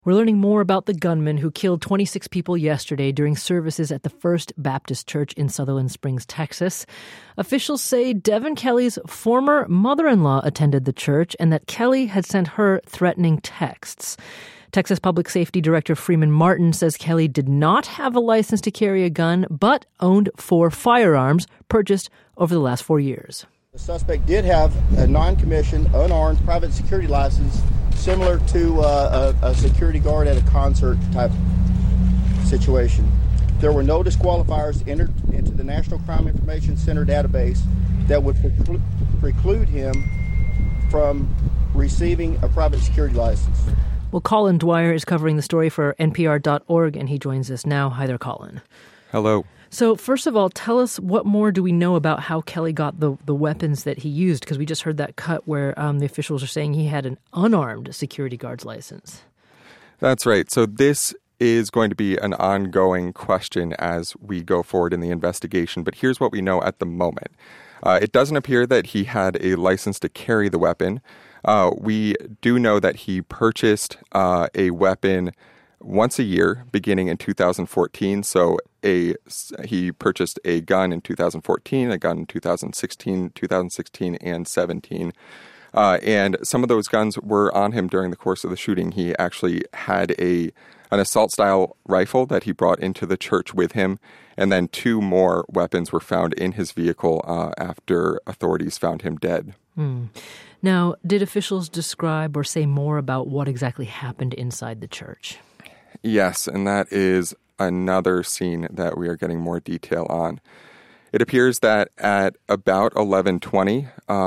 We're learning more about the gunman who killed 26 people yesterday during services at the First Baptist Church in Sutherland Springs, Texas. Officials say Devin Kelley's former mother-in-law attended the church and that Kelley had sent her threatening texts. Texas Public Safety Director Freeman Martin says Kelley did not have a license to carry a gun, but owned 4 firearms purchased over the last 4 years. The suspect did have a non-commissioned, unarmed private security license similar to a security guard at a concert type situation. There were no disqualifiers entered into the National Crime Information Center database that would preclude him from receiving a private security license. Well, Colin Dwyer is covering the story for NPR.org, and he joins us now. Hi there, Colin. Hello. So first of all, tell us what more do we know about how Kelley got the weapons that he used? Because we just heard that cut where the officials are saying he had an unarmed security guard's license. That's right. So this is going to be an ongoing question as we go forward in the investigation. But here's what we know at the moment. It doesn't appear that he had a license to carry the weapon. We do know that he purchased a weapon once a year beginning in 2014. So he purchased a gun in 2014, a gun in 2016, and 17. And some of those guns were on him during the course of the shooting. He actually had an assault-style rifle that he brought into the church with him, and then 2 more weapons were found in his vehicle after authorities found him dead. Now, did officials describe or say more about what exactly happened inside the church? Yes, and that is another scene that we are getting more detail on. It appears that at about 11:20,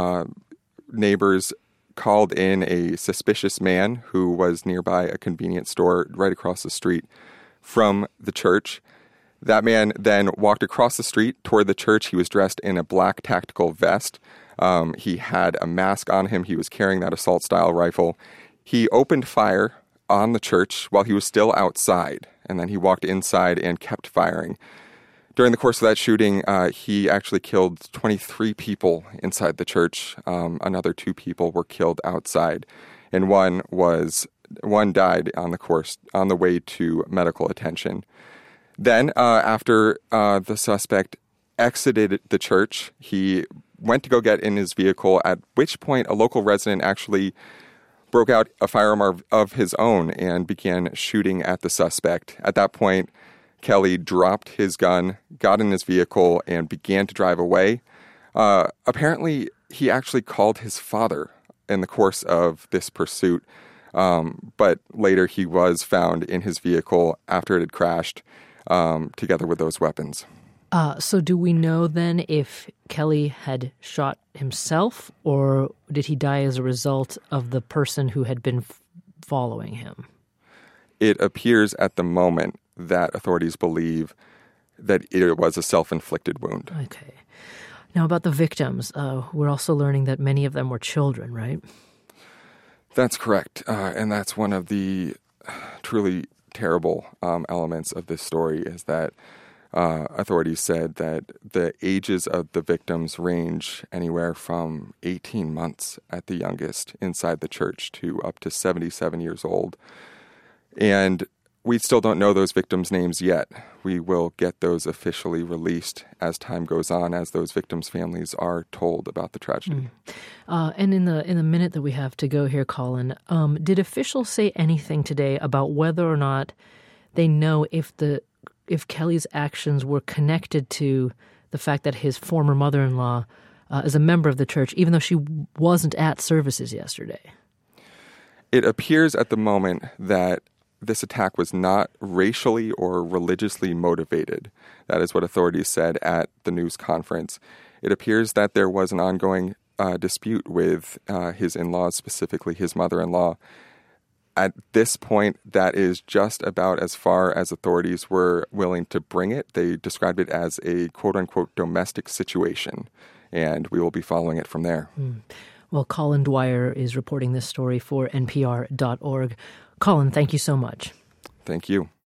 neighbors called in a suspicious man who was nearby a convenience store right across the street from the church. That man then walked across the street toward the church. He was dressed in a black tactical vest. He had a mask on him. He was carrying that assault-style rifle. He opened fire on the church while he was still outside, and then he walked inside and kept firing. During the course of that shooting, he actually killed 23 people inside the church. Another 2 people were killed outside, and one died on the way to medical attention. Then, after the suspect exited the church, he went to go get in his vehicle, at which point a local resident actually broke out a firearm of his own and began shooting at the suspect. At that point, Kelley dropped his gun, got in his vehicle, and began to drive away. Apparently, he actually called his father in the course of this pursuit, but later he was found in his vehicle after it had crashed, together with those weapons. So do we know then if Kelley had shot himself, or did he die as a result of the person who had been following him? It appears at the moment that authorities believe that it was a self-inflicted wound. Okay. Now about the victims, we're also learning that many of them were children, right? That's correct. And that's one of the truly terrible elements of this story is that authorities said that the ages of the victims range anywhere from 18 months at the youngest inside the church to up to 77 years old. And we still don't know those victims' names yet. We will get those officially released as time goes on, as those victims' families are told about the tragedy. And in the minute that we have to go here, Colin, did officials say anything today about whether or not they know if Kelley's actions were connected to the fact that his former mother-in-law is a member of the church, even though she wasn't at services yesterday? It appears at the moment that this attack was not racially or religiously motivated. That is what authorities said at the news conference. It appears that there was an ongoing dispute with his in-laws, specifically his mother-in-law. At this point, that is just about as far as authorities were willing to bring it. They described it as a quote-unquote domestic situation, and we will be following it from there. Well, Colin Dwyer is reporting this story for NPR.org. Colin, thank you so much. Thank you.